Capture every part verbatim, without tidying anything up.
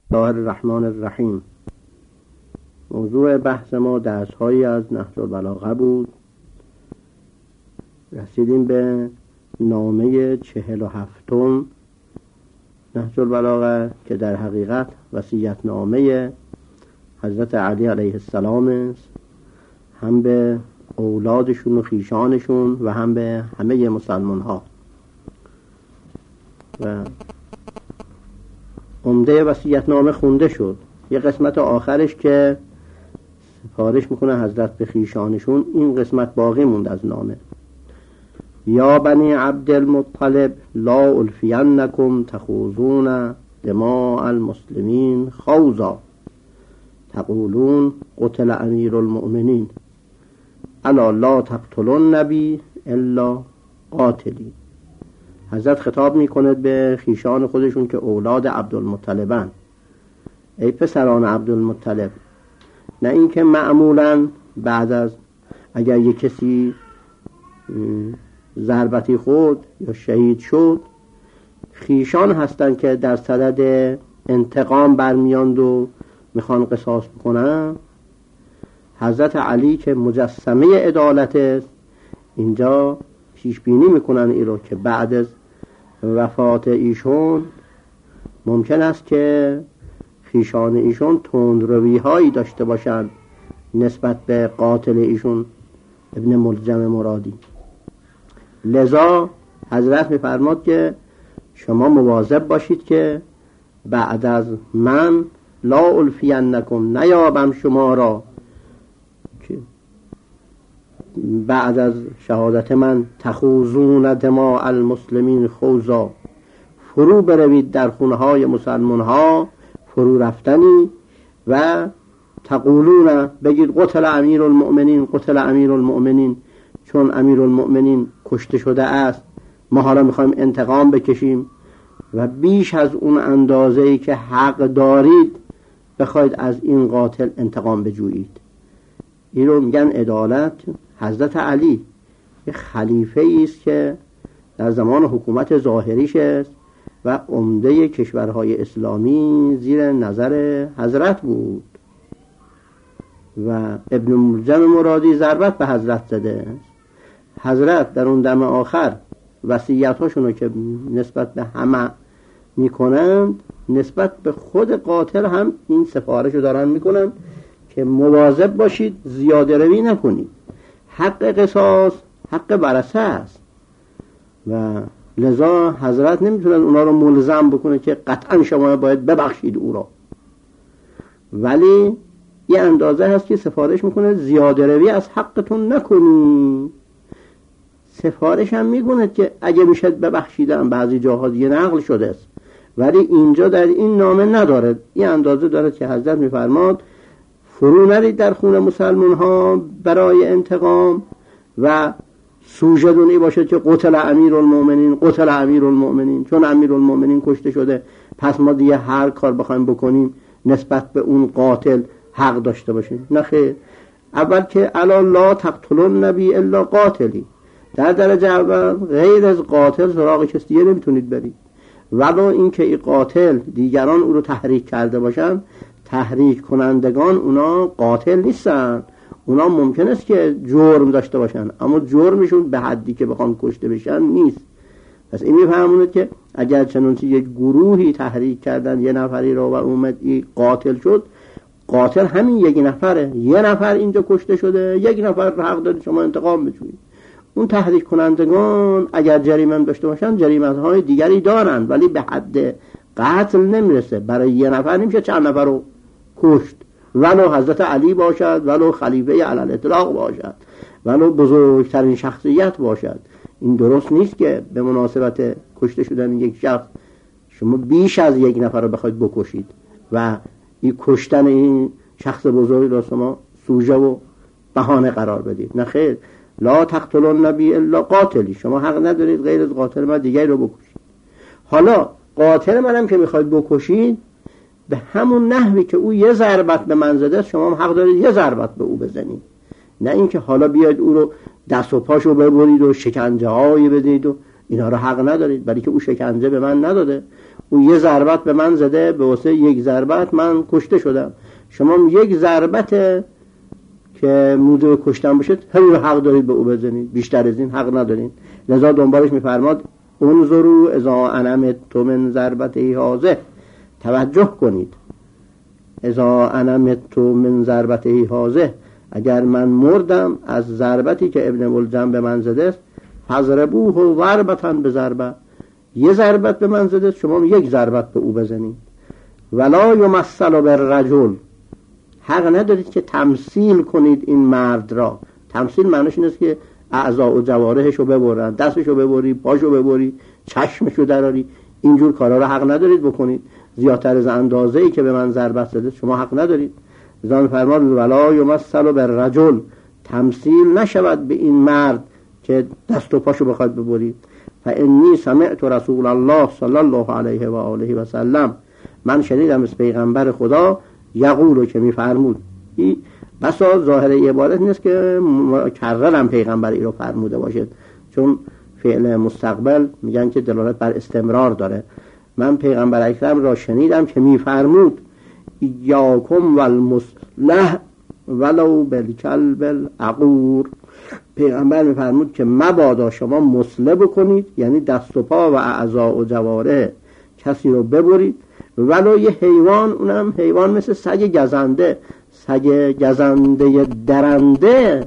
بسم الله الرحمن الرحیم. موضوع بحث ما درس‌هایی از نهج البلاغه بود. رسیدیم به نامه چهل و هفتم نهج البلاغه که در حقیقت وصیت نامه حضرت علی علیه السلام است، هم به اولادشون و خیشانشون و هم به همه مسلمان ها. و عمده وصیت نامه خونده شد. یه قسمت آخرش که سفارش میکنه حضرت به خیشانشون، این قسمت باقی موند از نامه. یا بنی عبدالمطلب لا الفینکم تخوضون دماء المسلمین خوضا تقولون قتل امیر المؤمنین الا لا تقتلون نبی الا قاتلی. حضرت خطاب میکنه به خیشان خودشون که اولاد عبدالمطلبن. ای پسران عبدالمطلب، نه اینکه معمولا بعد از اگر یک کسی ضربتی خورد یا شهید شد، خیشان هستن که در صدد انتقام برمیاند و میخوان قصاص بکنن. حضرت علی که مجسمه عدالت است، اینجا پیش بینی میکنن ای رو که بعد از وفات ایشون ممکن است که خیشان ایشون تندروی هایی داشته باشند نسبت به قاتل ایشون ابن ملجم مرادی. لذا حضرت میفرماد که شما مواظب باشید که بعد از من لا الفینکم، نیابم شما را بعد از شهادت من تخوضون دماء المسلمین خوضا، فرو بروید در خونه های مسلمان ها فرو رفتنی و تقولون بگید قتل امیر المؤمنین قتل امیر المؤمنین، چون امیر المؤمنین کشته شده است ما حالا میخوایم انتقام بکشیم و بیش از اون اندازه‌ای که حق دارید بخواید از این قاتل انتقام بجویید. این رو میگن عدالت. حضرت علی یه خلیفه است که در زمان حکومت ظاهریش است و عمده کشورهای اسلامی زیر نظر حضرت بود و ابن ملجم مرادی ضربت به حضرت زده. حضرت در اون دم آخر وصیت‌هاشونو که نسبت به همه میکنند، نسبت به خود قاتل هم این سفارشو دارن میکنن که مواظب باشید زیاده روی نکنید. حق قصاص حق ورثه است و لذا حضرت نمیتونن اونا رو ملزم بکنه که قطعا شما باید ببخشید او را، ولی یه اندازه هست که سفارش میکنه زیاده روی از حقتون نکنید. سفارش هم میگونه که اگه میشه ببخشیدن، بعضی جاها دیگه نقل شده است ولی اینجا در این نامه نداره. یه اندازه داره که حضرت میفرماد فرو نرید در خون مسلمان ها برای انتقام و سوژه دونی باشه که قتل امیر المؤمنین قتل امیر المؤمنین، چون امیر المؤمنین کشته شده پس ما دیگه هر کار بخوایم بکنیم نسبت به اون قاتل حق داشته باشیم. نه خیر. اول که الا لا تقتلون نبی الا قاتلی، در درجه اول غیر از قاتل سراغ کسی دیگه نمیتونید برید، ولو این که این قاتل دیگران او رو تحریک کرده باشن. تحریک کنندگان اونا قاتل نیستن، اونا ممکن است که جرم داشته باشن اما جرمشون به حدی که بخوان کشته بشن نیست. پس این میفهمونه که اگر چنانچه یک گروهی تحریک کردن یه نفری رو و اومد این قاتل شد، قاتل همین یک نفره، یه نفر اینجا کشته شده، یک نفر حق دارید شما انتقام بجویید. اون تحریک کنندگان اگر جریمه داشته باشن جریمه های دیگری دارن ولی به حد قتل نمیرسه. برای یه نفر نمیشه چند نفر رو کشت، ولو حضرت علی باشد، ولو خلیفه علی الاطلاق باشد، ولو بزرگترین شخصیت باشد. این درست نیست که به مناسبت کشته شدن یک شخص شما بیش از یک نفر رو بخواید بکشید و این کشتن این شخص بزرگ رو شما سوژه و بهانه قرار بدید. نه خیر. لا تقتلون نبی الا قاتلی، شما حق ندارید غیر از قاتل من دیگری رو بکشید. حالا قاتل منم که میخواید بکشید به همون نحوی که او یه ضربت به من زده شما هم حق دارید یه ضربت به او بزنید. نه اینکه حالا بیاید او رو دست و پاشو ببرید و شکنجه هایی بدید و اینا رو حق ندارید، برای که او شکنجه به من نداده، او یه ضربت به من زده، به واسه یک ضربت من کشته شدم، شما یک ضربت که موجب کشتن باشید همین رو حق دارید به او بزنید، بیشتر از این حق ندارید. لذا دنبالش میفرماد انظروا اذا انمت من ضربته هذه، توجه کنید، اذا انمت من ضربته هذه، اگر من مردم از ضربتی که ابن ملجم به من زده است، فضربوه ضربة بضربه، یه ضربت به من زده، شما یک ضربت به او بزنید. ولا یمثل بالرجل، حق ندارید که تمثیل کنید این مرد را. تمثیل معنیش این است که اعضاء و جوارحش رو ببرن، دستش رو ببری، پاشو ببری، چشمش رو دراری، اینجور کارا رو حق ندارید بکنید. زیادتر از اندازه‌ای که به من ضربت زده شما حق ندارید. زمان فرماد ولا یمثل بالرجل، تمثیل نشود به این مرد که دست و پاشو بخواد ببرید. فانی سمعت رسول الله صلی الله علیه و آله و سلم، من شنیدم از پیغمبر خدا یقولو که میفرمود. این بسا ظاهر عبارت نیست که مکررم پیغمبر ای رو فرموده باشد، چون فعل مستقبل میگن که دلالت بر استمرار داره. من پیغمبر اکرم را شنیدم که میفرمود یاکم والمصلح ولو بالکلب العقور، پیغمبر میفرمود که مبادا شما مصلح بکنید، یعنی دست و پا و اعضاء و جوارح کسی رو ببرید، ولو یه حیوان، اونم حیوان مثل سگ گزنده، سگ گزنده درنده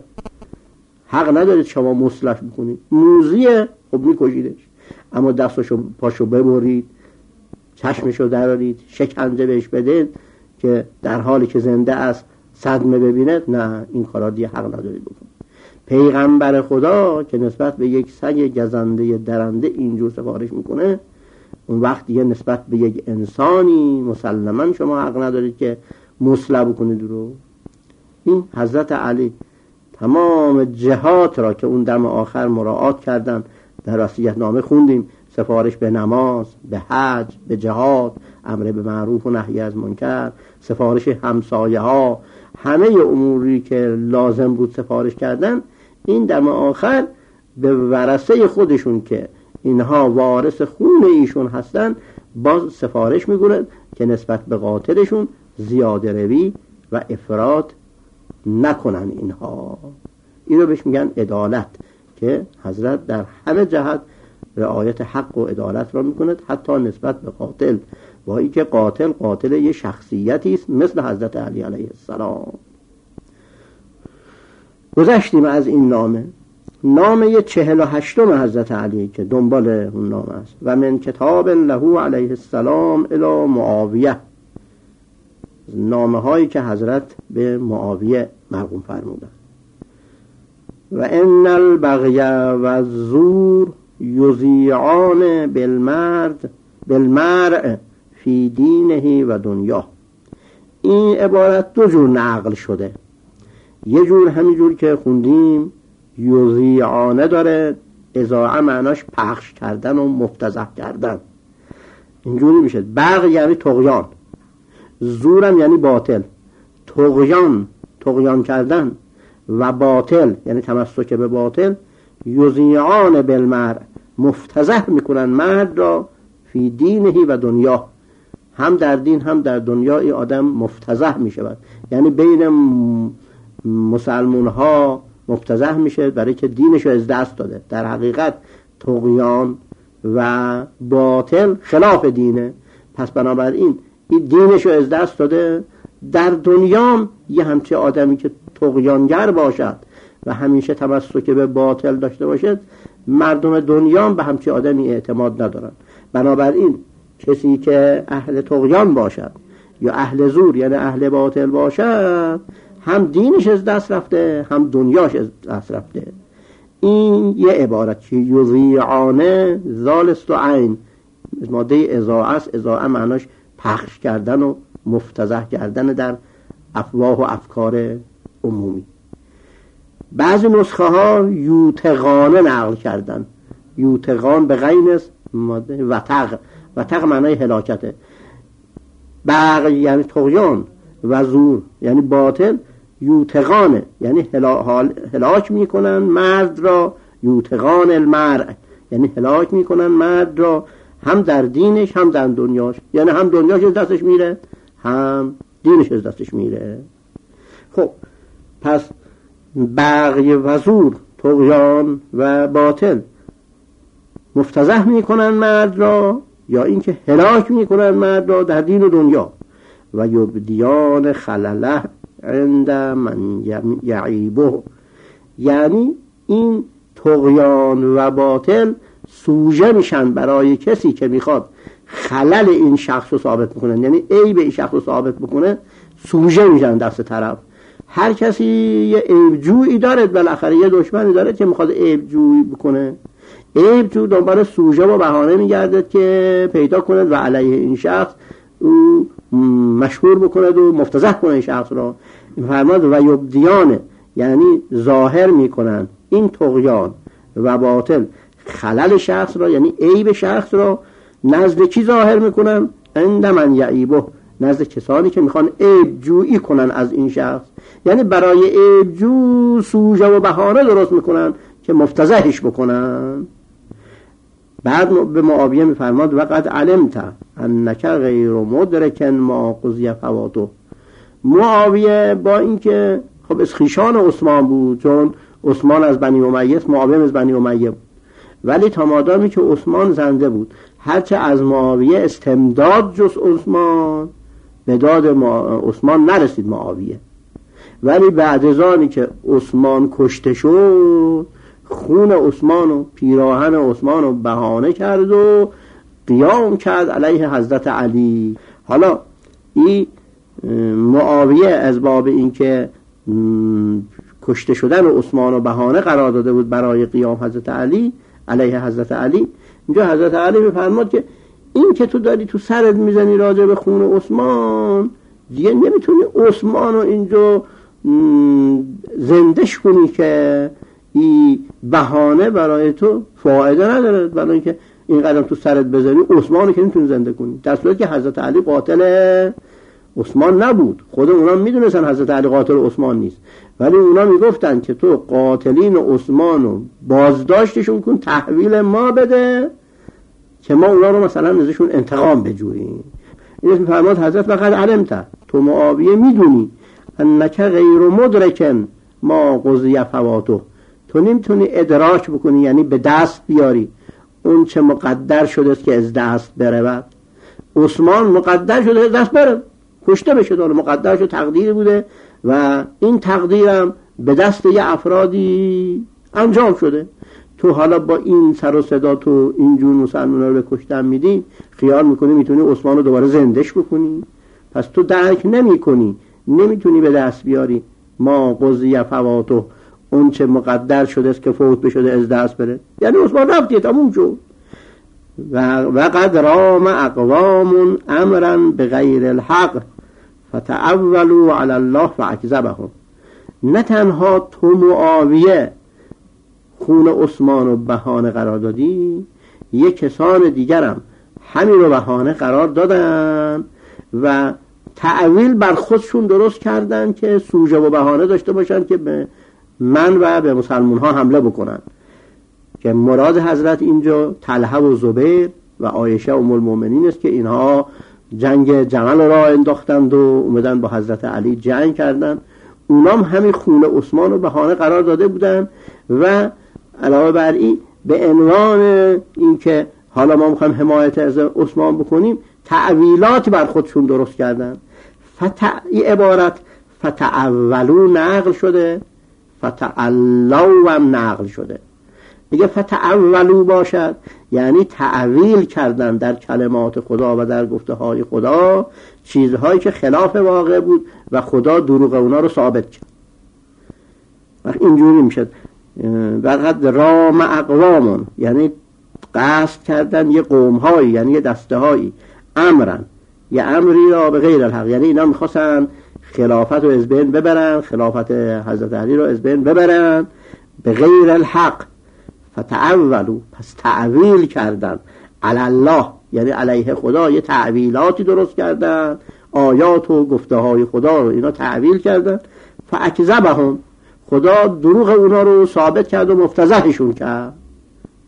حق ندارید شما مصلح بکنید. موذیه خب میکشیدش، اما دستشو پاشو ببرید، چشمشو درارید، شکنجه بهش بدید که در حالی که زنده است صدمه ببیند، نه، این کارا دیگه حق ندارید بکنید. پیغمبر خدا که نسبت به یک سگ گزنده درنده اینجور سفارش میکنه، اون وقت دیگه نسبت به یک انسانی مسلماً شما حق ندارید که مصلح بکنید رو. این حضرت علی تمام جهات را که اون دم آخر مراعات کردن، در وصیت نامه خوندیم، سفارش به نماز، به حج، به جهاد، امر به معروف و نهی از منکر، سفارش همسایه ها، همه اموری که لازم بود سفارش کردن، این دم آخر به ورثه خودشون که اینها وارث خون ایشون هستن باز سفارش میگونن که نسبت به قاتلشون زیاده روی و افراط نکنن. اینها اینو بهش میگن عدالت، که حضرت در همه جهت رعایت حق و عدالت را میکند، حتی نسبت به قاتل، با این که قاتل قاتل یه شخصیتی است مثل حضرت علی علیه السلام. گذشتیم از این نامه. نامه چهل و هشتم حضرت علی که دنبال اون نامه است، و من کتاب له علیه السلام الی معاویه، نامه هایی که حضرت به معاویه مرقوم فرمودن. و ان البغی و الزور یضیعان بالمرد بالمرء فی دینه و دنیا. این عبارت دو جور نقل شده، یه جور همینجور که خوندیم یضیعانه داره، اضاعه معناش پخش کردن و مفتضح کردن، اینجوری میشه. بغی یعنی طغیان، زورم یعنی باطل، طغیان طغیان کردن و باطل یعنی تمسک به باطل. یضیعان بالمرء، مفتضح میکنن مرد را، فی دینه و دنیا، هم در دین هم در دنیا این آدم مفتضح میشود، یعنی بین مسلمان ها مفتضح میشه برای که دینش رو از دست داده. در حقیقت طغیان و باطل خلاف دینه، پس بنابراین این دینش رو از دست داده. در دنیا یه همچه آدمی که طغیانگر باشد و همیشه تمسک به باطل داشته باشد، مردم دنیا به همچه آدمی اعتماد ندارن. بنابراین کسی که اهل طغیان باشد یا اهل زور یعنی اهل باطل باشد، هم دینش از دست رفته هم دنیاش از دست رفته. این یه عبارت که یضیعانه زالست و عین، ماده اضاعه است. اضاعه معناش پخش کردن و مفتضح کردن در افواه و افکار عمومی. بعضی نسخه ها یوتقانه نقل کردن، یوتقان به غین است، ماده وتق، وتق معنای هلاکته. بغی یعنی طغیان و زور یعنی باطل، یوتقانه یعنی هلاک میکنن مرد را، یوتقان المرء یعنی هلاک میکنن مرد را هم در دینش هم در دنیاش، یعنی هم دنیاش از دستش میره هم دینش از دستش میره. خب پس بغی و زور، طغیان و باطل مفتضح میکنن مرد را، یا اینکه هلاک میکنن مرد را در دین و دنیا. و یبدیان خلله عند من یعیبه، یعنی این طغیان و باطل سوژه میشن برای کسی که میخواد خلل این شخص رو ثابت بکنه، یعنی عیب این شخص رو ثابت بکنه، سوژه میشن دست طرف. هر کسی یه عیب جویی داره، بالاخره یه دشمنی داره که میخواد عیب جویی بکنه. عیب جو دنبال سوژه و بهانه میگرده که پیدا کنه و علیه این شخص او مشهور بکنه و مفتضح کنه این شخص را. فرماد و یبدیانه، یعنی ظاهر میکنن این طغیان و باطل خلل شخص را، یعنی عیب شخص را نزد کی ظاهر میکنن؟ عند من یعیبه، نزد کسانی که میخوان عیب جویی کنن از این شخص، یعنی برای عیب جو سوژه و بهانه درست میکنن که مفتضحش بکنن. بعد به معاویه میفرماد وقد علمت انک غیر مدرک ما قضی فواته. معاویه با اینکه خب از خویشان عثمان بود، چون عثمان از بنی امیه، معاویه از بنی امیه بود، ولی تا مادامی که عثمان زنده بود، هرچه از معاویه استمداد جز عثمان به داد عثمان نرسید معاویه. ولی بعد از آنی که عثمان کشته شد، خون عثمان و پیراهن عثمان رو بهانه کرد و قیام کرد علیه حضرت علی. حالا این معاویه از باب این که کشته شدن عثمان رو بهانه قرار داده بود برای قیام حضرت علی علیه حضرت علی، اینجا حضرت علی میفرماد که این که تو داری تو سرت میزنی راجع به خون عثمان، دیگه نمیتونی عثمان رو اینجا زندش کنی که این بهانه برای تو فایده نداره، برای اینکه این قدم تو سرت بزنی عثمان رو که نمیتونی زنده کنی. در صورتی که حضرت علی قاتل عثمان نبود، خود اونا میدونستن حضرت علی قاتل عثمان نیست، ولی اونا میگفتن که تو قاتلین عثمان رو بازداشتشون کن، تحویل ما بده که ما اونا رو مثلا ازشون انتقام بجوییم. این اسم فرماد حضرت وقد علمت، تو معاویه میدونی انک غیر مدرکن ما قضی فواته، تو نمیتونی ادراک بکنی، یعنی به دست بیاری اون چه مقدر شده است که از دست برود. عثمان مقدر شده از دست بره، کشته بشه، داره مقدر شده، تقدیر بوده و این تقدیرم به دست یه افرادی انجام شده. تو حالا با این سر و صدا تو اینجور مسلمان رو به کشتن میدی، خیال میکنی میتونی عثمان رو دوباره زندش بکنی. پس تو درک نمی کنی، نمیتونی به دست بیاری ما قضی فواته، اون چه مقدر شده است که فوت بشده از دست بره، یعنی عثمان رفتی تموم شد. و وقد رام اقوام امرا بغیر الحق فتعولوا علی الله فاکذبهم. نه تنها تو معاویه خون عثمان رو بهانه قرار دادی، یک کسان دیگرم همین رو بهانه قرار دادن و تعویل بر خودشون درست کردن که سوژه و بهانه داشته باشن که به من و به مسلمان ها حمله بکنن. که مراد حضرت اینجا طلحه و زبیر و عایشه ام المؤمنین است که اینها جنگ جمل را انداختند و اومدن با حضرت علی جنگ کردن. اونام همین خون عثمان رو بهانه قرار داده بودن و علاوه بر این به عنوان اینکه حالا ما میخوایم حمایت از عثمان بکنیم، تعویلات بر خودشون درست کردن. فتع... این عبارت فتعولو نقل شده، فتعلو هم نقل شده. دیگه فتعولو باشد یعنی تعویل کردن در کلمات خدا و در گفته های خدا چیزهایی که خلاف واقع بود و خدا دروغ اونا رو ثابت کرد. وقت اینجوری میشد وقت رام اقوامون، یعنی قصد کردن یه قوم هایی، یعنی یه دسته هایی، امرن یه امری را به غیر الحق، یعنی اینا میخواستن خلافت رو از بین ببرن، خلافت حضرت علی رو از بین ببرن به غیر الحق. فتعولو، پس تعویل کردن، علی الله یعنی علیه خدا یه تعویلاتی درست کردن، آیات و گفته های خدا رو اینا تعویل کردن. فاکذبهم، خدا دروغ اونا رو ثابت کرد و مفتضحشون کرد.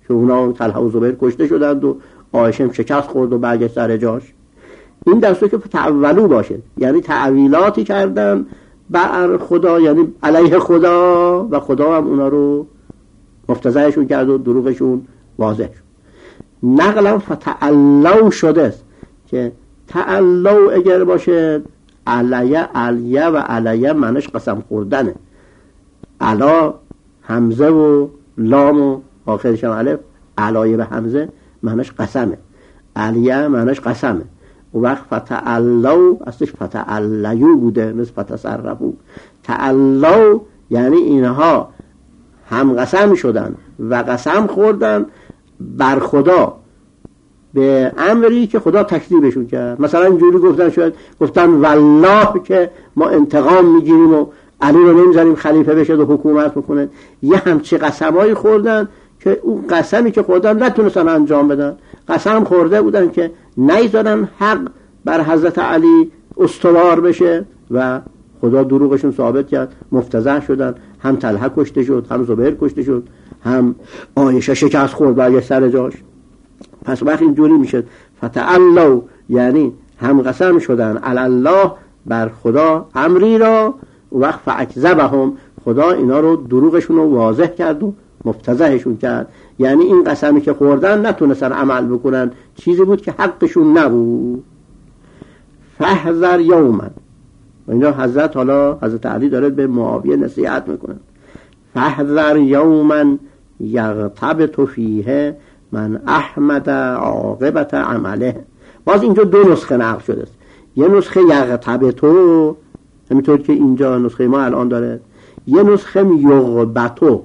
که اونا طلحه و زبیر کشته شدند و عایشه شکست خورد و برگشت سر جاش. این دسته که تعولو باشه، یعنی تعویلاتی کردن بر خدا، یعنی علیه خدا، و خدا هم اونا رو مفتضحشون کرد و دروغشون واضح شد. نقلا فتعلو شده است که تعلو اگر باشه علیه علیه و علیه معنیش قسم خوردنه. علا همزه و لام و آخرش هم الف، علایه به همزه معنیش قسمه، علیه معنیش قسمه. و وقت فتعلو اصلش فتعلیو بوده، مثل فتصرفو. تعلو یعنی اینها هم قسم شدن و قسم خوردن بر خدا به امری که خدا تکذیبشون کرد. مثلا اینجوری گفتن، شاید گفتن والله که ما انتقام میگیریم و علی رو نمیذاریم خلیفه بشه و حکومت بکنه. یه همچی قسمایی خوردن که اون قسمی که خوردن نتونستن انجام بدن. قسم خورده بودن که نیذارن حق بر حضرت علی استوار بشه و خدا دروغشون ثابت کرد، مفتضح شدن. هم طلحه کشته شد، هم زبیر کشته شد، هم عایشه شکست خورد برگشت سر جاش. پس وقت اینجوری میشه فتعلو یعنی هم قسم شدن علی الله بر خدا امری را، وقت فاکذبهم خدا اینا رو دروغشون رو واضح کرد و مفتضحشون کرد. یعنی این قسمی که خوردن نتونستن عمل بکنن، چیزی بود که حقشون نبود. فاحذر یوما، و اینا حضرت حالا حضرت علی داره به معاویه نصیحت میکنن. فاحذر یوما یغتبط فیه من احمد عاقبت عمله. باز اینجا دو نسخه نقل شده است. یه نسخه یغتبطو همینطور که اینجا نسخه ما الان داره، یه نسخه یغبطو.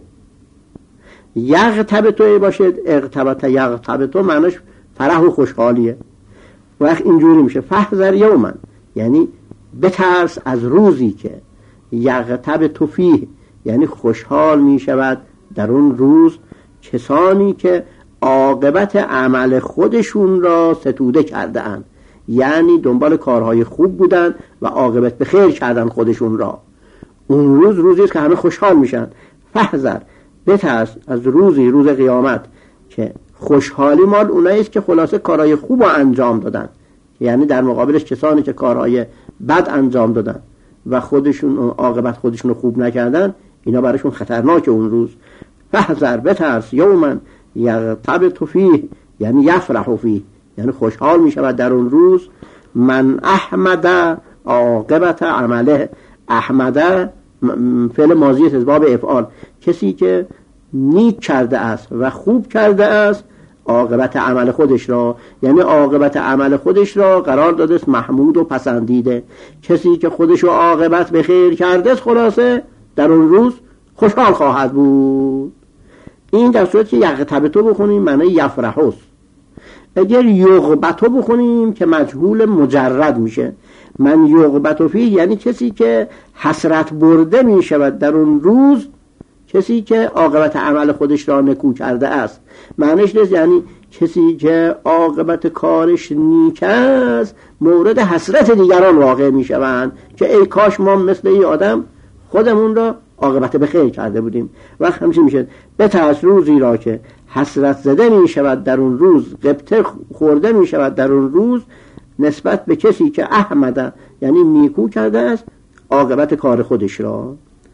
یغتبطو باشه اغتبط یغتبطو معنیش فرح و خوشحالیه. وقت اینجوری میشه فاحذر یوما یعنی بترس از روزی که یغتبط فیه یعنی خوشحال میشود در اون روز کسانی که عاقبت عمل خودشون را ستوده کرده اند، یعنی دنبال کارهای خوب بودن و عاقبت به خیر کردن خودشون را. اون روز روزی است که همه خوشحال میشن. فاحذر بترس از روزی، روز قیامت، که خوشحالی مال اونایی است که خلاصه کارهای خوب رو انجام دادن، یعنی در مقابلش کسانی که کارهای بد انجام دادن و خودشون عاقبت خودشون رو خوب نکردن، اینا براشون خطرناکه اون روز. فاحذر بترس یوما یغتبط فیه یعنی یفرح فیه یعنی خوشحال می شود در اون روز. من احمد عاقبت عمله، احمد فعل ماضی است باب افعال، کسی که نیک کرده است و خوب کرده است عاقبت عمل خودش را، یعنی عاقبت عمل خودش را قرار داده است محمود و پسندیده. کسی که خودش رو عاقبت به خیر کرده است خلاصه در اون روز خوشحال خواهد بود. این در صورت که یغتبطو بخونیم معنی یفرحوس. اگر یغبطو بخونیم که مجهول مجرد میشه. من یغبطو فیه یعنی کسی که حسرت برده میشود در اون روز، کسی که عاقبت عمل خودش را نکو کرده است. معنیش نیست یعنی کسی که عاقبت کارش نیک است مورد حسرت دیگران واقع میشوند که ای کاش ما مثل این آدم خودمون را عاقبت به خیر کرده بودیم. وقت همیشه میشه بترس روزی را که حسرت زده می شود در اون روز، غبطه خورده می شود در اون روز نسبت به کسی که احمد یعنی نیکو کرده است عاقبت کار خودش را.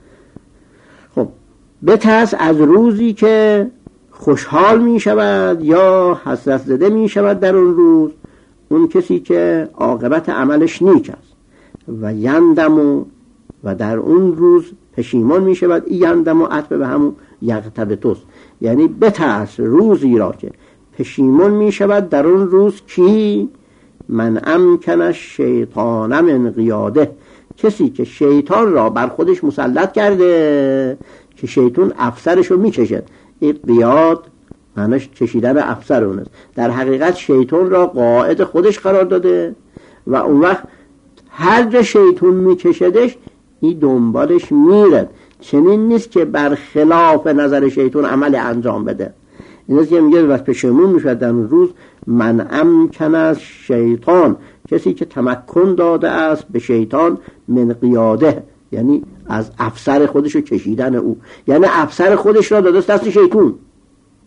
خب بترس از روزی که خوشحال می شود یا حسرت زده می شود در اون روز اون کسی که عاقبت عملش نیک است. و یندم و در اون روز پشیمان می شود. یندم و عطف به همون یغتبطوست، یعنی بترس روزی را که پشیمان می شود در اون روز کی؟ من امکن شیطان من قیاده، کسی که شیطان را بر خودش مسلط کرده که شیطان افسرش رو می کشد. این قیاد معنیش کشیدن افسر اون است. در حقیقت شیطان را قائد خودش قرار داده و اون وقت هر جا شیطان می کشدش این دنبالش میرد. چنین نیست که بر خلاف نظر شیطان عمل انجام بده. این است که میگه بس پشیمون میشود در اون روز. من امکن از شیطان، کسی که تمکن داده است به شیطان من قیاده یعنی از افسر خودش رو کشیدن او، یعنی افسر خودش را داده است دست شیطان.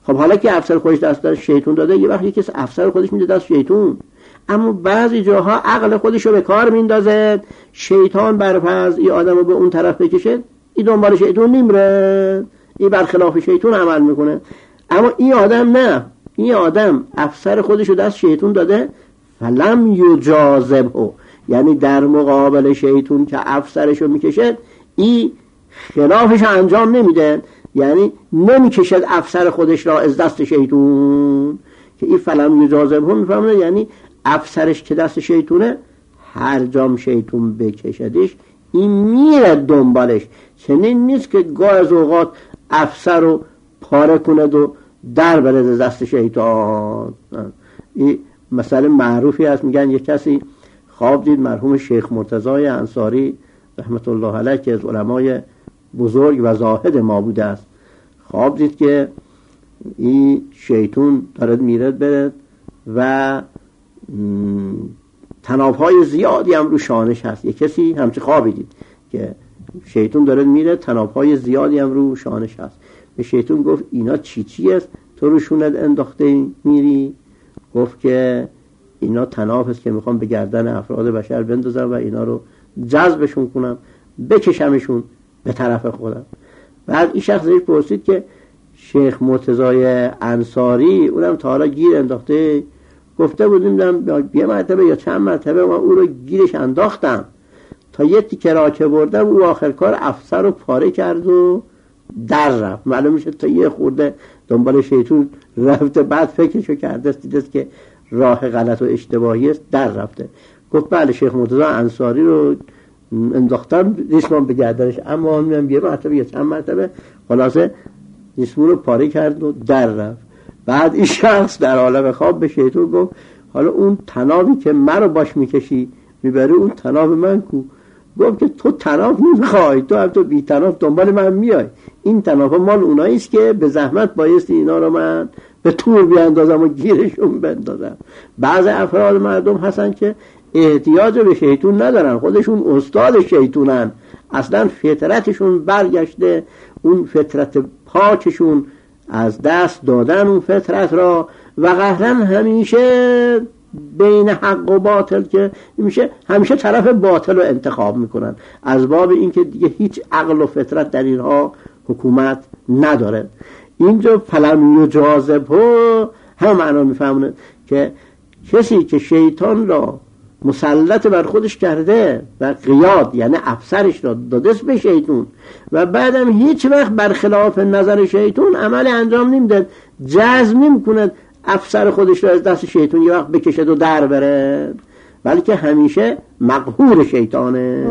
خب حالا که افسر خودش دست شیطون داده، یه وقتی که افسر خودش میده دست شیطون، اما بعضی جاها عقل خودش رو به کار میندازه، شیطان برفرض این آدم رو به اون طرف بکشه، این دنبال شیطون نمیره، این برخلاف شیطون عمل میکنه. اما این آدم نه، این آدم افسر خودش رو دست شیطون داده، فلم یجاذبه، یعنی در مقابل شیطون که افسرش رو میکشد، این خلافش انجام نمیده، یعنی نمیکشد افسر خودش را از دست شیطون، که این فلم یجاذبه میفهمه یعنی افسرش که دست شیطونه، هر جام شیطون بکشدش این میره دنبالش. چنین نیست که گاه از اوقات افسر رو پاره کند و در برد دست شیطان. این مسئله معروفی هست، میگن یک کسی خواب دید، مرحوم شیخ مرتضی انصاری رحمت الله علیه که از علمای بزرگ و زاهد ما بوده است، خواب دید که این شیطون دارد میرد برد و تنابهای زیادی هم رو شانش هست. یک کسی همچه خوابی دید که شیطون داره میره، تنابهای زیادی هم رو شانش هست. به شیطون گفت اینا چی چی است تو رو شونت انداخته میری؟ گفت که اینا تناب است که میخوام به گردن افراد بشر بندازم و اینا رو جذبشون کنم، بکشمشون به طرف خودم. بعد این شخص ازش پرسید که شیخ مرتضی انصاری اونم تا حالا گیر انداخته؟ گفته بودیم یه مرتبه یا چند مرتبه من او رو گیرش انداختم، تا یه تیکه را که بردم او آخر کار افسر رو پاره کرد و در رفت. معلوم میشه تا یه خورده دنبال شیطون رفته، بعد فکرشو کرده است دیده است که راه غلط و اشتباهی است، در رفته. گفت بله شیخ مرتضی انصاری رو انداختم ریسمان به گردنش، اما میگم یه مرتبه یا چند مرتبه خلاصه جسمون رو پاره کرد و در رفت. بعد این شخص در عالم خواب به شیطون گفت حالا اون تنابی که من رو باش میکشی میبری، اون تناب من کو؟ گفت که تو تناب نمیخوای، تو هم تو بی تناب دنبال من میای، این تناب مال اوناییست که به زحمت بایستی اینا رو من به تور بیاندازم و گیرشون بندازم. بعض افراد مردم هستن که احتیاج به شیطون ندارن، خودشون استاد شیطونن، اصلا فطرتشون برگشته، اون فطرت پاکشون از دست دادن اون فطرت را و قهرن همیشه بین حق و باطل که میشه همیشه طرف باطل رو انتخاب میکنن، از باب اینکه دیگه هیچ عقل و فطرت در اینها حکومت نداره. اینجا فلم یجاذبه هم معنا میفهمونه که کسی که شیطان را مسلط بر خودش کرده و قیاد یعنی افسرش را داده به شیطون و بعدم هیچ وقت برخلاف نظر شیطون عمل انجام نمیده، جزم نمیکنه افسر خودش را از دست شیطون یه وقت بکشد و در بره، بلکه همیشه مقهور شیطانه.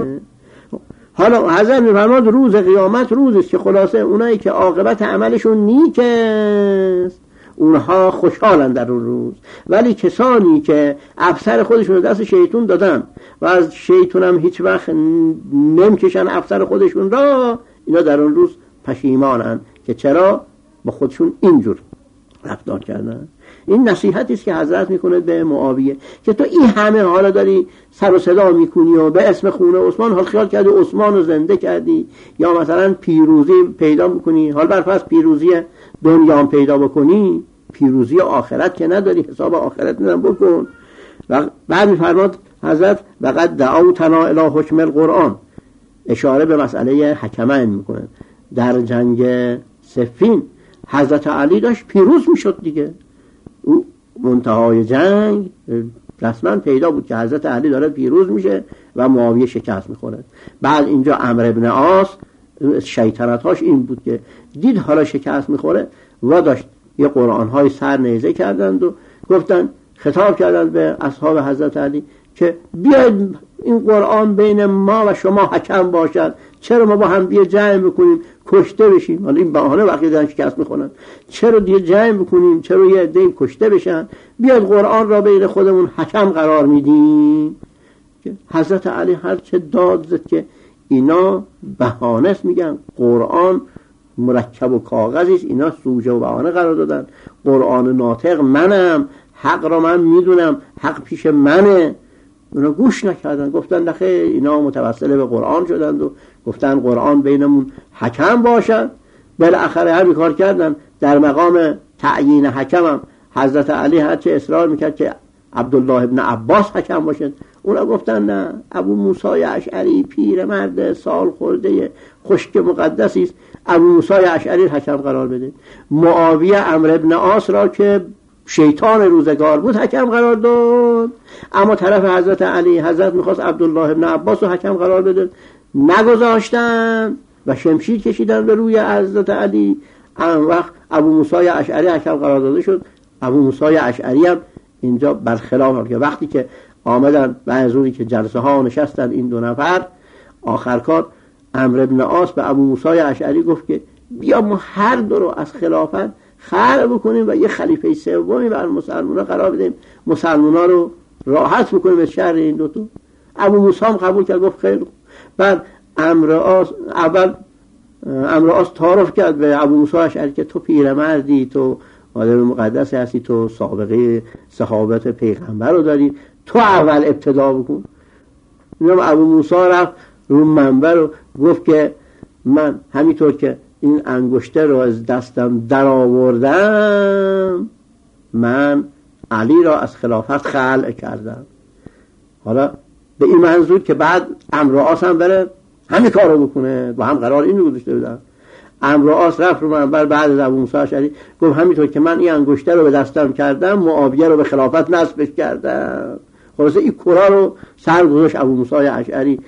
حالا حضرت میفرماد روز قیامت روزی است که خلاصه اونایی که عاقبت عملشون نیک است اونها خوشحالن در اون روز، ولی کسانی که افسر خودشون دست شیطون دادن و از شیطون هم هیچ وقت نمیکشن افسر خودشون را، اینا در اون روز پشیمانن که چرا با خودشون اینجور رفتار کردن. این نصیحتی است که حضرت میکنه به معاویه که تو این همه حالا داری سر و صدا میکنی و به اسم خون عثمان حال خیال کردی عثمان رو زنده کردی، یا مثلا پیروزی پیدا میکنی، حال برفرض پیروزی دنیا هم پیدا بکنی، پیروزی آخرت که نداری، حساب آخرت ندارم بکن. و بعد میفرماد حضرت وقد دعوتنا الی حکم القرآن، اشاره به مسئله حکمین میکنه. در جنگ صفین حضرت علی داشت پیروز میشد دیگه، او منتهای جنگ رسما پیدا بود که حضرت علی داره پیروز میشه و معاویه شکست میخوره. بعد اینجا عمرو بن عاص شیطنت‌هاش این بود که دید حالا شکست میخوره و داشت یه قرآن‌های سر نیزه کردند و گفتن خطاب کردند به اصحاب حضرت علی که بیاید این قرآن بین ما و شما حکم باشد، چرا ما با هم دیگه جنگ بکنیم کشته بشیم؟ حالا این بهانه وقتی دارن شکست میخونن، چرا دیگه جنگ بکنیم، چرا یه عده کشته بشن، بیاید قرآن را بین خودمون حکم قرار میدیم. حضرت علی هر چه داد زد که اینا بهانه است، میگن قرآن مرکب و کاغذی است، اینا سوژه و بهانه قرار دادن، قرآن ناطق منم، حق را من میدونم، حق پیش منه. اونا گوش نکردن، گفتن نخیر، اینا متوسل به قرآن شدند و گفتن قرآن بینمون حکم باشد. بالاخره همین کار کردن، در مقام تعیین حکمم حضرت علی هرچه اصرار میکرد که عبدالله ابن عباس حکم باشه، اونا گفتن نه، ابو موسی اشعری پیر مرد سال خورده خشک مقدسی است، ابو موسی اشعری حکم قرار بده. معاویه عمرو ابن عاص را که شیطان روزگار بود حکم قرار داد، اما طرف حضرت علی حضرت میخواست عبدالله ابن عباس رو حکم قرار بده، نگذاشتن و شمشیر کشیدن به روی حضرت علی. اون وقت ابو موسی اشعری حکم قرار داده شد. ابو موسی اشعری هم اینجا برخلاف که وقتی که آمدن و از روزی که جلسه ها نشستن این دو نفر، آخر کار عمرو ابن عاص به ابو موسی اشعری گفت که بیا ما هر دو رو از خلافت خلع بکنیم و یه خلیفه سومی بر مسلمان‌ها قرار بدیم، مسلمان‌ها رو راحت بکنیم از شر این دو تا. ابو موسی هم قبول کرد، گفت خیلی خوب. بعد عمرو عاص اول عمرو عاص تعارف کرد به ابو موسی اشعری که تو پیرمردی، تو آدم مقدس هستی، تو سابقه صحابت پیغمبر رو داری، تو اول ابتدا بکن. میگم ابو موسی رفت رو منبر و گفت که من همینطور که این انگشته رو از دستم در آوردم، من علی را از خلافت خلع کردم. حالا به این منظور که بعد عمرو عاص هم بره همین کارو بکنه، با هم قرار اینو گذاشته بودن. عمرو عاص رفت رو منبر بعد از ابو موسی اشعری گفت همینطور که من این انگشته رو به دستم کردم، معاویه رو به خلافت نسبش کردم. خلاصه این کورا رو سر گذاشت ابو موسی اشعری.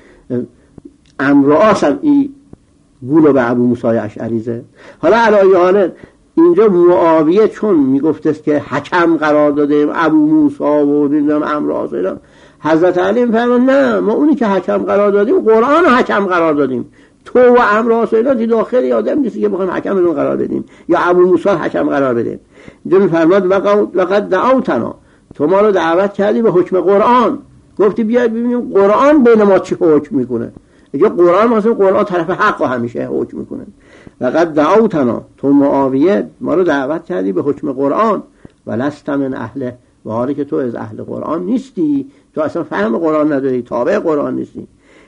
عمرو عاص هم این گولو به ابو موسی اشعری زد. حالا علایه حال اینجا معاویه چون میگفتست که حکم قرار دادیم ابو موسی و دیدم عمرو عاص، حضرت علی میفرماد نه، ما اونی که حکم قرار دادیم قرآن رو حکم قرار دادیم، تو و عمرو عاص اینا دی داخلی آدم نیستی که بخوایم حکمتون قرار بدیم یا ابو موسی حکم قرار بدیم. اینجا میفرماد وقد دعوتنا، تو ما رو دعوت کردی به حکم قرآن، گفتی بیاید ببینیم قرآن بین ما چی حکم میکنه. اگه قرآن مثلا قرآن طرف حق همیشه حکم میکنه. وقد دعوتنا، تو معاویه ما رو دعوت کردی به حکم قرآن، ولست من اهله، و حالی که تو از اهل قرآن نیستی، تو اصلا فهم قرآن نداری، تابع قرآن نیستی.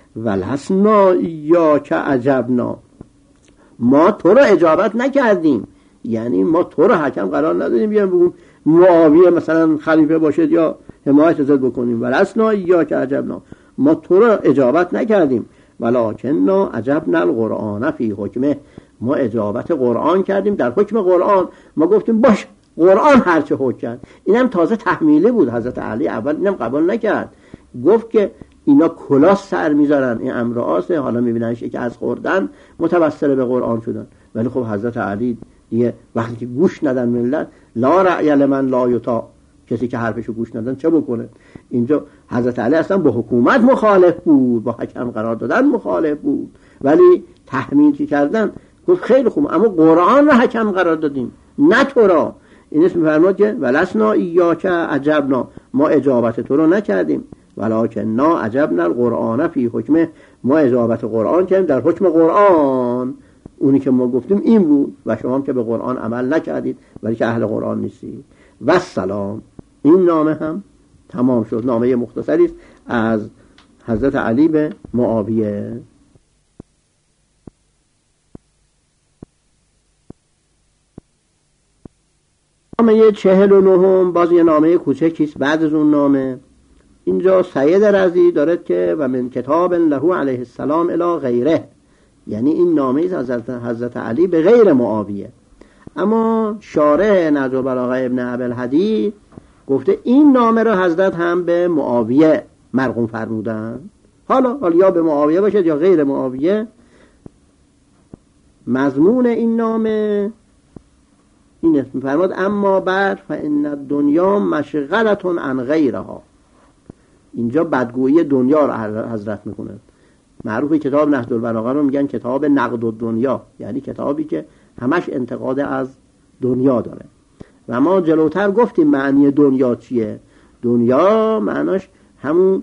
ولسنا یا که عجبنا، ما تو رو اجابت نکردیم، یعنی ما تو رو حکم قرار ندادیم بیان بگیم معاویه مثلا خلیفه باشد یا حمایت ازت بکنیم. ولسنا یا که عجبنا، ما تو رو اجابت نکردیم. ولکننا عجبنا القرآن فی حکمه، ما اجابت قرآن کردیم در حکم قرآن. ما گفتیم باش قرآن هرچه حکم کرد. اینم تازه تحمیله بود، حضرت علی اول اینم قبول نکرد، گفت که اینا کلاس سر میذارن، این عمرو عاص حالا میبیننش که از خوردن متوسل به قرآن شدن. ولی خب حضرت علی دیگه وقتی که گوش ندن ملت، لا رأی لمن لا یطاع، کسی که حرفشو گوش ندن چه بکنه. اینجا حضرت علی اصلا با حکومت مخالف بود، با حکم قرار دادن مخالف بود، ولی تحمیل که کردن گفت خیلی خوب، اما قرآن رو حکم قرار دادیم نه تو را. این اسم فرماد که ولسنا ایاک عجبنا، ما اجابت تو رو نکردیم، ولکننا عجبنا القرآن فی حکمه، ما اجابت قرآن کردیم در حکم قرآن. اونی که ما گفتیم این بود و شما هم که به قرآن عمل نکردید ولی که اهل قرآن نیستید. و سلام. این نامه هم تمام شد، نامه مختصری است از حضرت علی به معاویه. نامه چهل و نهم باز یه نامه کوچکی است بعد از اون نامه. اینجا سید رضی دارد که و من کتاب له علیه السلام الی غیره، یعنی این نامه است از حضرت, حضرت علی به غیر معاویه. اما شارح نهج البلاغه ابن ابوالهدی گفته این نامه را حضرت هم به معاویه مرقوم فرمودن. حالا حالا یا به معاویه باشد یا غیر معاویه، مضمون این نامه این اسم فرماد اما بعد فان الدنیا مشغلة عن غیرها. اینجا بدگویی دنیا را حضرت میکنه. معروف کتاب نهج البلاغه رو میگن کتاب نقد الدنیا، یعنی کتابی که همش انتقاد از دنیا داره. و ما جلوتر گفتیم معنی دنیا چیه. دنیا معناش همون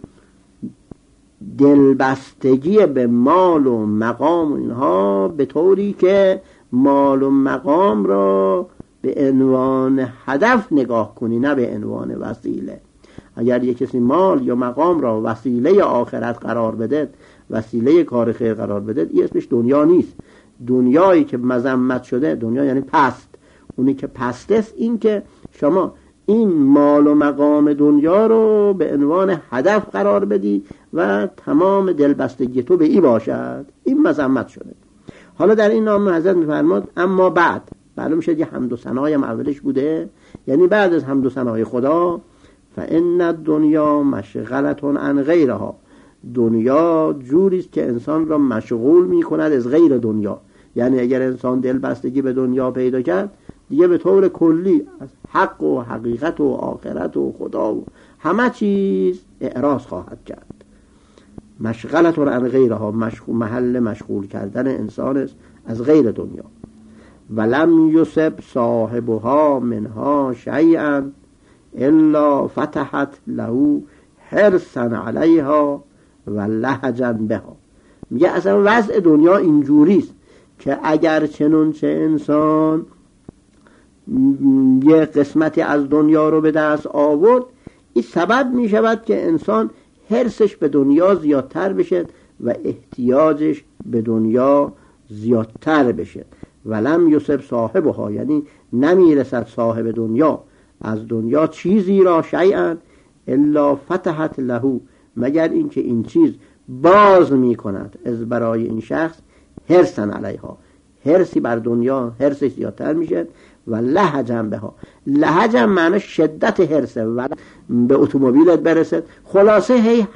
دلبستگی به مال و مقام و اینها، به طوری که مال و مقام را به عنوان هدف نگاه کنی نه به عنوان وسیله. اگر یک کسی مال یا مقام را وسیله آخرت قرار بده، وسیله کار خیر قرار بده، این اسمش دنیا نیست. دنیایی که مذمت شده، دنیا یعنی پست، اونی که پست است این که شما این مال و مقام دنیا رو به عنوان هدف قرار بدی و تمام دلبستگی تو به این باشد. این مذمت شده. حالا در این نامه حضرت میفرماد اما بعد معلوم شد یه حمد و ثنای هم اولش بوده، یعنی بعد از حمد و ثنای خدا فان الدنیا مشغلة عن غیرها، دنیا جوری است که انسان را مشغول میکند از غیر دنیا. یعنی اگر انسان دلبستگی به دنیا پیدا کرد دیگه به طور کلی از حق و حقیقت و آخرت و خدا و همه چیز اعراض خواهد کرد. مشغلة عن غیرها، مشغول محل مشغول کردن انسان است از غیر دنیا. ولم یصب صاحبها منها شیئا الا فتحت له حرصا علیها و لهجا بها. میگه اصلا وضع دنیا اینجوریست که اگر چنانچه انسان یه قسمتی از دنیا رو به دست آورد، این سبب می شود که انسان حرصش به دنیا زیادتر بشه و احتیاجش به دنیا زیادتر بشه. ولم یصب صاحبها، یعنی نمیرسد صاحب دنیا از دنیا چیزی را شیئا الا فتحت له، مگر اینکه این چیز باز می کند از برای این شخص حرصا علیها، حرصی بر دنیا، حرصش زیادتر میشه. و لهجا بها، لهجا معنی شدت حرصه و به اتومبیلت برسد. خلاصه هی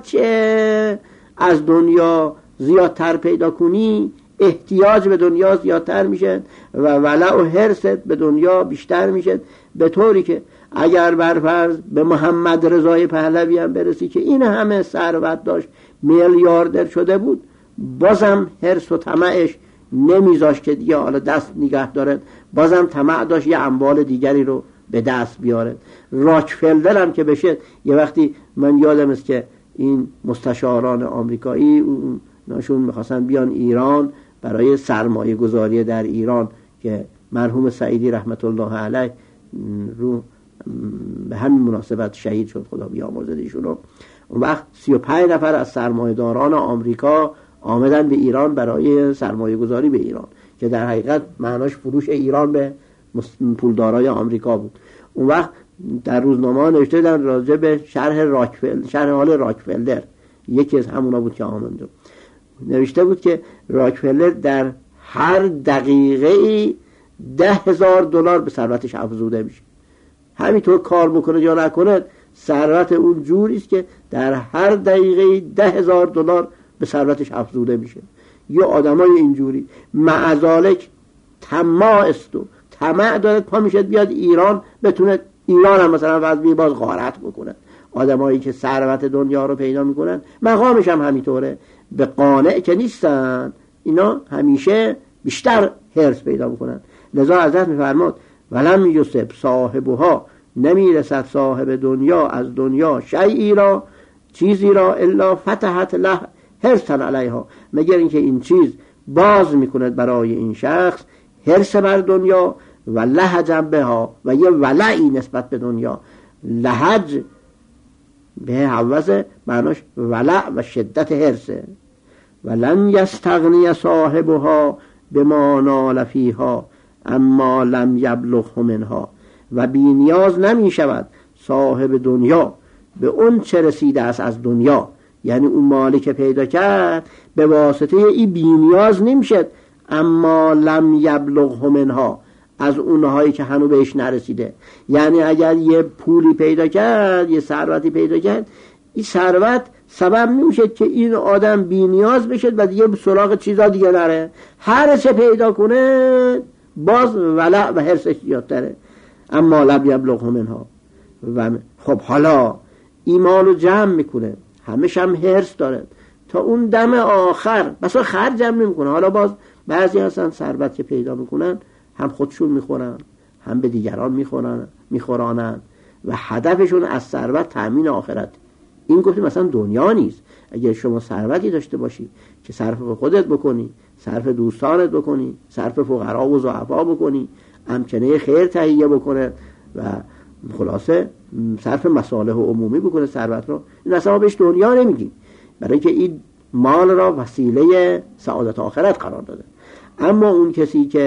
هرچه از دنیا زیادتر پیدا کنی احتیاج به دنیا زیادتر میشه و ولع و حرصت به دنیا بیشتر میشه، به طوری که اگر برفرض به محمد رضای پهلوی هم برسی که این همه ثروت داشت، میلیاردر شده بود، بازم حرص و طمعش نمیذاش که دیگه حالا دست نگه دارد، بازم طمع داشت یه اموال دیگری رو به دست بیاره. راکفلر هم که بشه، یه وقتی من یادم است که این مستشاران آمریکایی ناشون میخواستن بیان ایران برای سرمایه گذاری در ایران که مرحوم سعیدی رحمت الله علیه رو به همین مناسبت شهید شد، خدا بیامرزه ایشونو. اون وقت سی و پنج نفر از سرمایه‌داران آمریکا آمدن به ایران برای سرمایه گذاری به ایران که در حقیقت معناش فروش ایران به پولدارای آمریکا بود. اون وقت در روزنامه نوشته بودن راجع به شرح راکفلر، شرح حال راکفلر، یکی از همونا بود که آمد، نوشته بود که راکفلر در هر دقیقه ده هزار دلار به ثروتش افزوده میشه. همینطور کار بکنه یا نکنه ثروت اون جوری است که در هر دقیقه ده هزار دلار به ثروتش افزوده میشه. یا آدمای اینجوری معذالک طماع است و طمع داره پا میشه بیاد ایران، بتونه ایران هم مثلا وضعی باز غارت بکنه. آدمایی که ثروت دنیا رو پیدا میکنن مقامش هم همینطوره، به قانع که نیستن، اینا همیشه بیشتر حرص پیدا میکنن. لذا حضرت میفرماد ولم یصب صاحبها، نمیرسد صاحب دنیا از دنیا شیئی را، چیزی را الا فتحت له حرصا علیها، مگر اینکه این چیز باز میکند برای این شخص حرص بر دنیا و لهجا بها، و یه ولعی نسبت به دنیا. لهج به حوض معناش ولع و شدت حرصه. ولن یستغنی صاحبها بما نال فیها اما لم یبلغه منها، و بی نیاز نمی شود صاحب دنیا به اون چه رسیده است از دنیا، یعنی اون مالی که پیدا کرد به واسطه ای بی نیاز نمیشد، اما لم یبلغه منها، از اونهایی که هنوز بهش نرسیده. یعنی اگر یه پولی پیدا کرد، یه ثروتی پیدا کرد، این ثروت سبب نمیشه که این آدم بی نیاز بشه و دیگه سراغ چیزا دیگه نره، هر چه پیدا کنه باز ولع و حرصش زیادتره. اما لم یبلغه منها، و خب حالا ایمانو جمع میکنه، همش هم حرص داره تا اون دم آخر، بس خرج هم نمیکنه. حالا باز بعضی هستن ثروت که پیدا میکنن هم خودشون میخورن هم به دیگران میخورن میخورانن و هدفشون از ثروت تامین آخرت. این گفتیم مثلا دنیا نیست. اگر شما ثروتی داشته باشی که صرف به خودت بکنی، صرف دوستانت بکنی، صرف فقرا و ضعفا بکنی، امکنه خیر تهیه بکنه و خلاصه صرف مصالح عمومی بکنه ثروت رو، این اصلا ما بهش دنیا نمیگیم، برای اینکه این مال را وسیله سعادت آخرت قرار داده. اما اون کسی که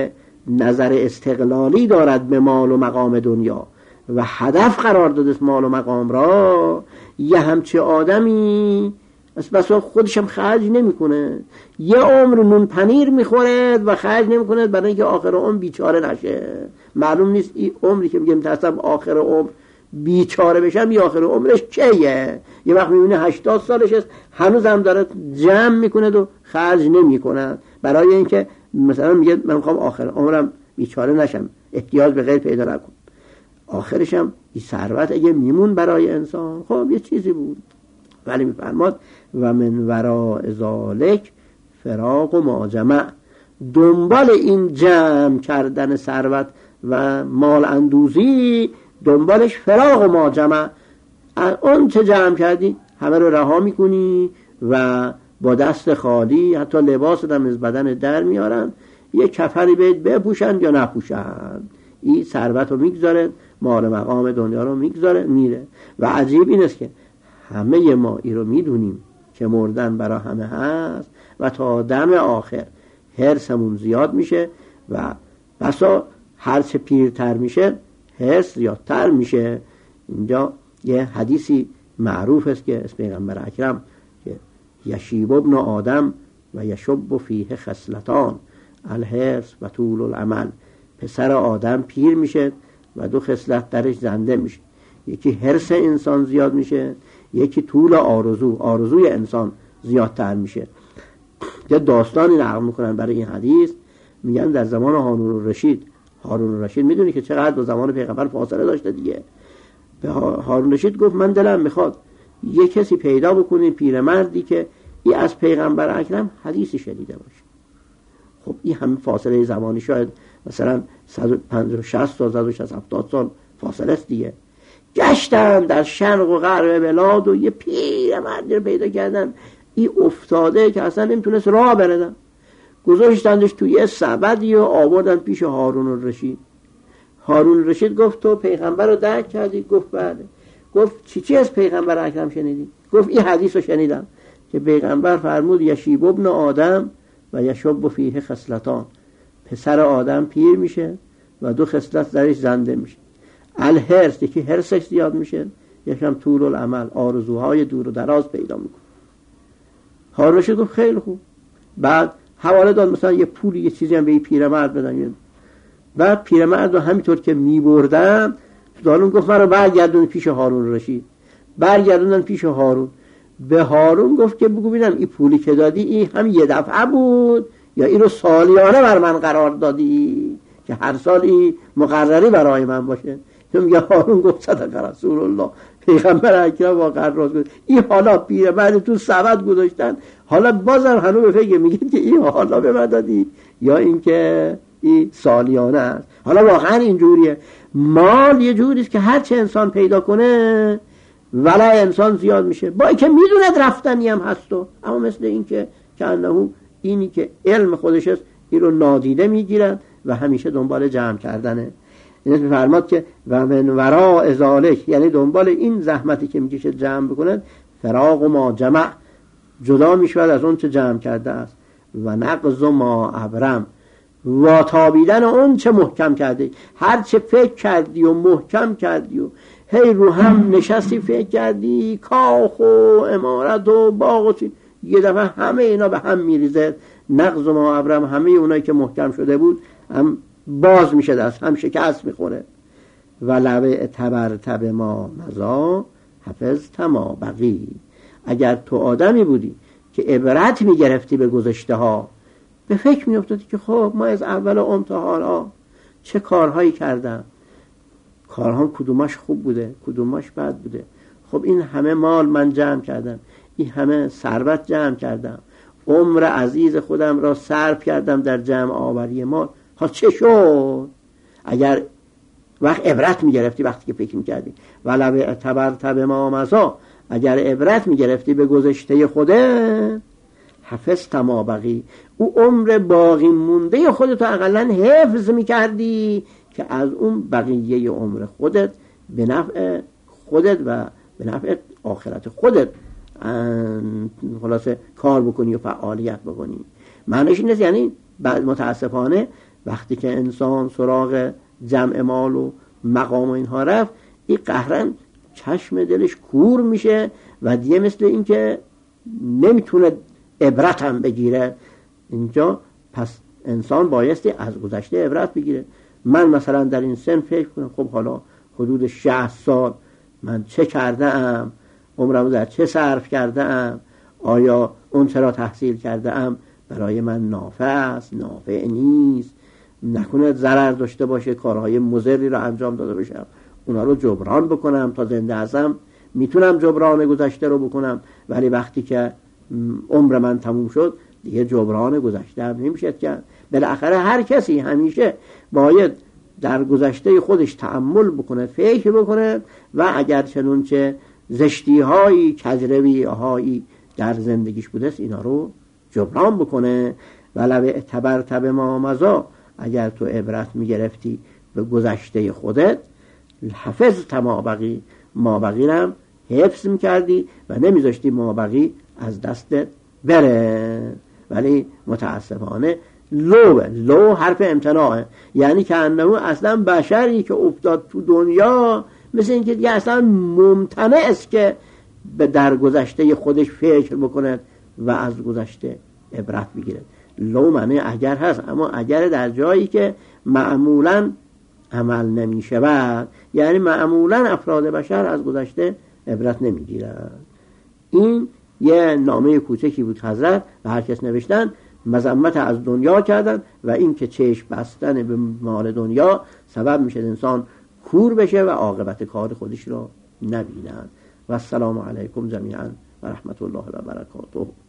نظر استقلالی دارد به مال و مقام دنیا و هدف قرار داده است مال و مقام را، یه همچه آدمی بس خودشم خرج نمیکنه، یه عمر نون پنیر میخوره و خرج نمیکنه برای اینکه آخر عمر بیچاره نشه. معلوم نیست این عمری که میگم تصم آخر عمر بیچاره بشم یا آخر عمرش چیه. یه وقت میبینه هشتاد سالش است هنوز هم داره جمع میکنه و خرج نمیکنه برای اینکه مثلا میگه من میخوام آخر عمرم بیچاره نشم، احتیاج به غیر پیدا نکنم. آخرشم این ثروت اگه میمون برای انسان خب یه چیزی بود، ولی میفرماد و من وراء ذالک فراق و ماجمع، دنبال این جمع کردن ثروت و مال اندوزی دنبالش فراق و ماجمع، اون چه جمع کردی همه رو رها میکنی و با دست خالی حتی لباس هم از بدن در میارن، یه کفری بهت بپوشن یا نپوشن. این ثروت رو میگذاره، مال مقام دنیا رو میگذاره میره. و عجیب این است که همه ما این رو میدونیم که مردن برای همه هست و تا دم آخر حرصمون زیاد میشه و بسا هرچه پیرتر میشه حرص زیادتر میشه. اینجا یه حدیثی معروف است که از پیغمبر اکرم که یشیب ابن آدم و یشب فیه خصلتان الحرص و طول العمل، پسر آدم پیر میشه و دو خصلت درش زنده میشه، یکی حرص انسان زیاد میشه، یکی طول آرزو، آرزوی انسان زیادتر میشه. یه داستانی نقل میکنن برای این حدیث، میگن در زمان هارون الرشید، هارون الرشید میدونی که چقدر با زمان پیغمبر فاصله داشته دیگه، به هارون الرشید گفت من دلم میخواد یه کسی پیدا بکنیم پیرمردی که این از پیغمبر اکرم حدیثی شنیده باشه. خب این همه فاصله زمانی شاید مثلا صد و پنجاه شصت سال صد و شصت هفتاد سال فاصله است دیگه. گشتن در شرق و غرب بلاد و یه پیرمردی رو پیدا کردن، این افتاده که اصلا نمیتونست راه بردن، گذاشتندش توی یه سبدی و آوردن پیش هارون الرشید. هارون الرشید گفت تو پیغمبر رو درک کردی؟ گفت بله. گفت چی چی از پیغمبر اکرم شنیدی؟ گفت این حدیث رو شنیدم که پیغمبر فرمود یشیب ابن آدم و یشب فیه خصلتان، پسر آدم پیر میشه و دو خصلت درش زنده میشه، الحرص یکی حرصش زیاد میشه، یکم طول العمل آرزوهای دور و دراز پیدا میکنه. هارون الرشید گفت خیلی خوب. بعد حواله داد مثلا یه پولی یه چیزی هم به این پیرمرد بدن. بعد پیرمرد رو همینطور که میبردن دارون گفت من رو برگردون پیش هارون الرشید. برگردوندن پیش هارون. به هارون گفت که بگو ببینم این پولی که دادی این هم یه دفعه بود یا این رو سالیانه بر من قرار دادی که هر سال این مقرری برای من باشه؟ تو میگه هارون گفت صدق رسول الله، پیغمبر اکرم واقعا راست گفت. این حالا پیرمرد تو سبد گذاشتن، حالا بازم هنوز به فکر میگید که این حالا به من دادی یا اینکه این سالیانه است. حالا واقعا اینجوریه، مال یه جوریست که هر چه انسان پیدا کنه ولای انسان زیاد میشه، با اینکه میدوند رفتنی هم هست و اما مثل این که کنهو اینی که علم خودش است این رو نادیده میگیرن و همیشه دنبال جمع کردنه. این میفرماد که و من وراء ذالک، یعنی دنبال این زحمتی که میکشه جمع بکنن، فراق و ما جمع، جدا میشود از اون چه جمع کرده است، و نقض ما ابرم، و تابیدن اون چه محکم کرده. هر چه فکر کردی و محکم کردی و هی رو هم نشستی فکر کردی، کاخ و امارت و باغ و چی، یه دفعه همه اینا به هم میریزه. نقض ما ابرم، همه اونایی که محکم شده بود هم باز میشه، دست هم شکست میخوره. و لبه تبر تب ما مزا حفظ تما بقی، اگر تو آدمی بودی که عبرت میگرفتی به گذشته ها، به فکر میافتادی که خب ما از اول عمر تا حالا چه کارهایی کردم، کارهام کدومش خوب بوده کدومش بد بوده، خب این همه مال من جمع کردم، این همه ثروت جمع کردم، عمر عزیز خودم را صرف کردم در جمع آوری مال، ها چه شد؟ اگر وقت عبرت میگرفتی وقتی که فکر میکردی، ولو اعتبرت بما مضی، اگر عبرت میگرفتی به گذشته خودت، حفظت ما بقی، او عمر باقی مونده خودت رو اقلا حفظ میکردی که از اون بقیه عمر خودت به نفع خودت و به نفع آخرت خودت خلاصه کار بکنی و فعالیت بکنی. معنیش این نیست یعنی متاسفانه وقتی که انسان سراغ جمع مال و مقام و اینها رفت، این قهرن چشم دلش کور میشه و دیگه مثل این که نمیتونه عبرت هم بگیره. اینجا پس انسان بایستی از گذشته عبرت بگیره. من مثلا در این سن فکر کنم خب حالا حدود شصت سال من چه کرده ام، عمرم در چه صرف کرده ام، آیا اون چرا تحصیل کرده ام برای من نافع است، نافع نیست، نکنه ضرر داشته باشه، کارهای مضری رو انجام داده باشم، اونا رو جبران بکنم. تا زنده هستم میتونم جبران گذشته رو بکنم، ولی وقتی که عمر من تموم شد دیگه جبران گذشته هم نمیشه کرد. بالاخره هر کسی همیشه باید در گذشته خودش تأمل بکنه، فکر بکنه و اگر چنونچه زشتی هایی، کجروی هایی در زندگیش بوده است اینا رو جبران بکنه. ولو اعتبرت بما مضی، اگر تو عبرت میگرفتی به گذشته خودت، حفظت ما بقی، ما بقی هم حفظ میکردی و نمیذاشتی ما بقی از دستت بره. ولی متاسفانه لو لو حرف امتناعه، یعنی که انه اصلا بشری که افتاد تو دنیا مثل این که دیگه اصلا ممتنع است که به در گذشته خودش فکر بکنه و از گذشته عبرت بگیره. لو معنی اگر هست، اما اگر در جایی که معمولا عمل نمی شود، یعنی معمولا افراد بشر از گذشته عبرت نمی گیرن. این یه نامه کوچکی بود حضرت و هر کس نوشتن مذمت از دنیا کردن و این که چشم بستن به مال دنیا سبب میشه انسان کور بشه و عاقبت کار خودش رو نبینن. و السلام علیکم جمیعا و رحمت الله و برکاته.